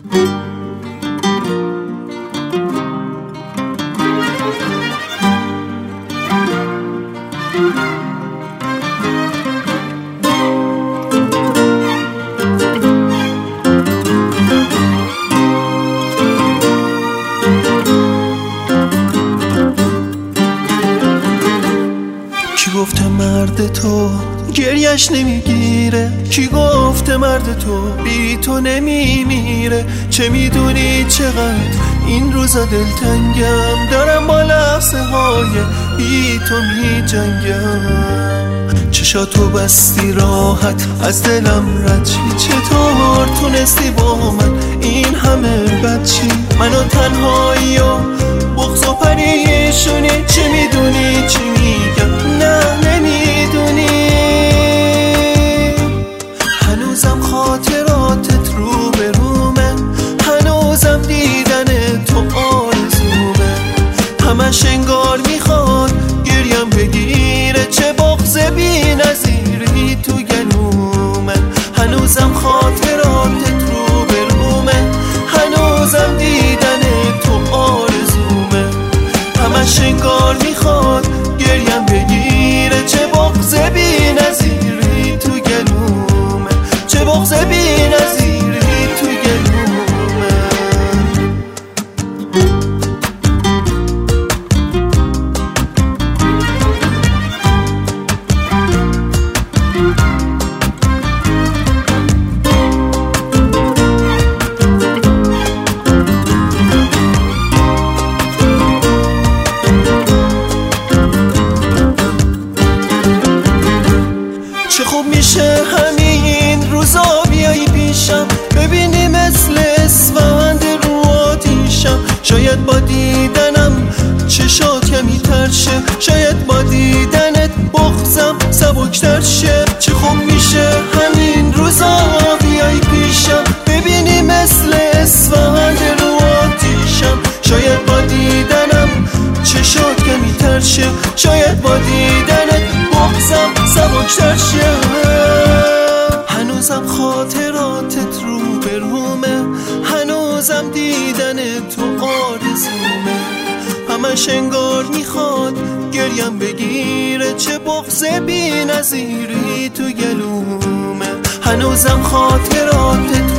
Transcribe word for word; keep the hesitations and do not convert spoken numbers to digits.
کی گفته مرد تو گریش نمیگیره؟ کی گفته مرد تو بی تو نمیمیره؟ چه میدونی چقدر این روزا دلتنگم، دارم با لحظه های بی تو میجنگم. چشاتو بستی راحت از دلم رد چی؟ چطور تونستی با من این همه بد چی؟ منو تنهایی و بغض و پریشونی، چه میدونی چی میگم؟ نه نمیدونی. هنوزم خاطراتت رو به رومه، هنوزم دیدن تو آرزومه. همش انگار میخواد گریم بگیره، چه بغض بی نظیری تو گلومه. هنوزم خاطراتت رو به رومه، هنوزم دیدن تو آرزومه. همش انگار میخواد گریم بگیره، چه بغض بی نظیری تو گلومه، چه بغض بی نظیری تو گلومه. چه خوب میشه همین روزا بیایی پیشم، ببینی مثل اسفند رو آتیشم. شاید با دیدنم چشات کمی تر شه، شاید با دیدنت بغضم سبکتر شه. چه خوب میشه همین روزا بیایی پیشم، ببینی مثل اسفند رو آتیشم. شاید با دیدنم چشات کمی تر شه، شاید با دیدنت بغضم سبکتر شه. هنوزم خاطراتت رو به رومه، هنوزم دیدن تو آرزومه. همش انگار میخواد گریم بگیره، چه بغض بی نظیری تو گلومه. هنوزم خاطراتت